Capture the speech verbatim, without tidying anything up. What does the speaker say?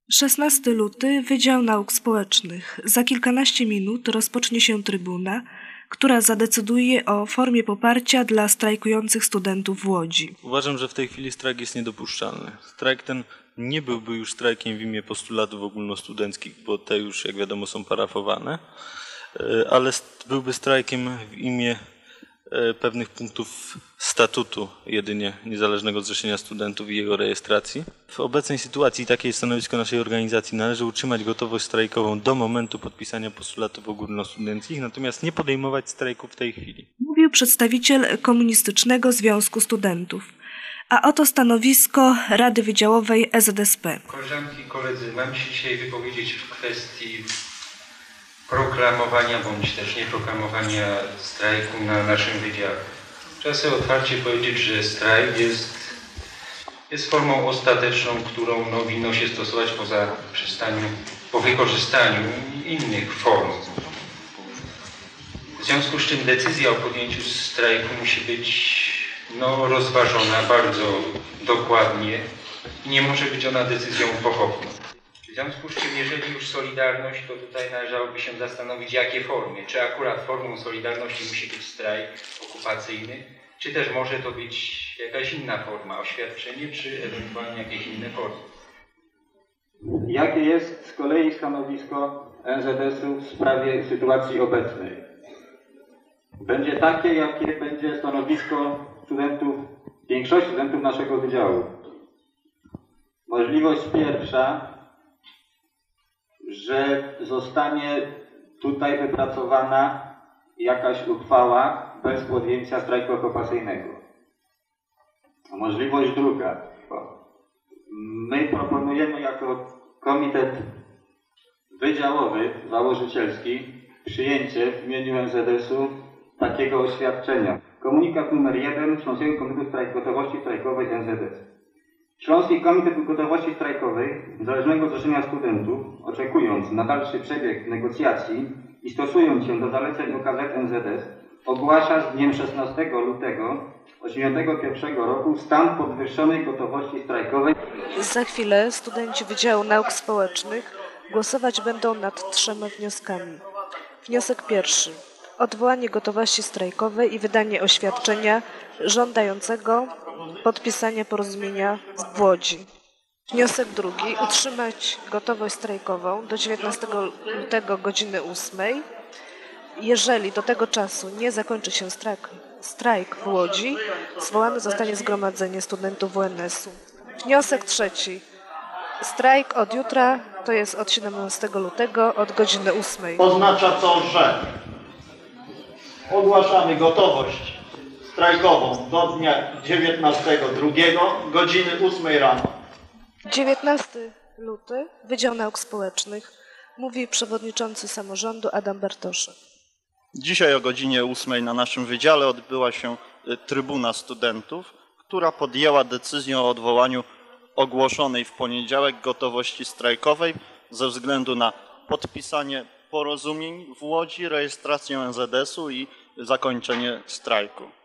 szesnastego lutego Wydział Nauk Społecznych. Za kilkanaście minut rozpocznie się trybuna, która zadecyduje o formie poparcia dla strajkujących studentów w Łodzi. Uważam, że w tej chwili strajk jest niedopuszczalny. Strajk ten nie byłby już strajkiem w imię postulatów ogólnostudenckich, bo te już, jak wiadomo, są parafowane, ale byłby strajkiem w imię pewnych punktów statutu jedynie Niezależnego Zrzeszenia Studentów i jego rejestracji. W obecnej sytuacji takie jest stanowisko naszej organizacji. Należy utrzymać gotowość strajkową do momentu podpisania postulatów ogólnostudenckich, natomiast nie podejmować strajku w tej chwili. Mówił przedstawiciel Komunistycznego Związku Studentów. A oto stanowisko Rady Wydziałowej E Z S P. Koleżanki i koledzy, mam się dzisiaj wypowiedzieć w kwestii proklamowania bądź też nieproklamowania strajku na naszym wydziale. Trzeba sobie otwarcie powiedzieć, że strajk jest, jest formą ostateczną, którą no, winno się stosować poza przystaniu, po wykorzystaniu innych form. W związku z czym decyzja o podjęciu strajku musi być no, rozważona bardzo dokładnie i nie może być ona decyzją pochopną. W związku z czym, jeżeli już Solidarność, to tutaj należałoby się zastanowić, jakie formy. Czy akurat formą Solidarności musi być strajk okupacyjny, czy też może to być jakaś inna forma, oświadczenie, czy ewentualnie jakieś inne formy. Jakie jest z kolei stanowisko N Z S-u w sprawie sytuacji obecnej? Będzie takie, jakie będzie stanowisko studentów, większości studentów naszego wydziału. Możliwość pierwsza, że zostanie tutaj wypracowana jakaś uchwała bez podjęcia strajku okupacyjnego. Możliwość druga. My proponujemy jako komitet wydziałowy, założycielski, przyjęcie w imieniu N Z S-u takiego oświadczenia. Komunikat numer jeden Śląskiego Komitetu Strajk Gotowości Strajkowej N Z S. Śląski Komitet Gotowości Strajkowej Niezależnego Zrzeszenia Studentów, oczekując na dalszy przebieg negocjacji i stosując się do zaleceń O K Z N Z S, ogłasza z dniem szesnastego lutego tysiąc dziewięćset osiemdziesiątego pierwszego roku stan podwyższonej gotowości strajkowej. Za chwilę studenci Wydziału Nauk Społecznych głosować będą nad trzema wnioskami. Wniosek pierwszy. Odwołanie gotowości strajkowej i wydanie oświadczenia żądającego podpisania porozumienia w Łodzi. Wniosek drugi. Utrzymać gotowość strajkową do dziewiętnastego lutego godziny ósmej. Jeżeli do tego czasu nie zakończy się strajk, strajk w Łodzi, zwołane zostanie zgromadzenie studentów W N S-u. Wniosek trzeci. Strajk od jutra, to jest od siedemnastego lutego, od godziny ósmej. Oznacza to, że ogłaszamy gotowość strajkową do dnia dziewiętnastego drugiego godziny ósmej rano. dziewiętnastego lutego Wydział Nauk Społecznych. Mówi przewodniczący samorządu Adam Bartoszek. Dzisiaj o godzinie ósmej na naszym wydziale odbyła się trybuna studentów, która podjęła decyzję o odwołaniu ogłoszonej w poniedziałek gotowości strajkowej ze względu na podpisanie porozumień w Łodzi, rejestrację N Z S-u i zakończenie strajku.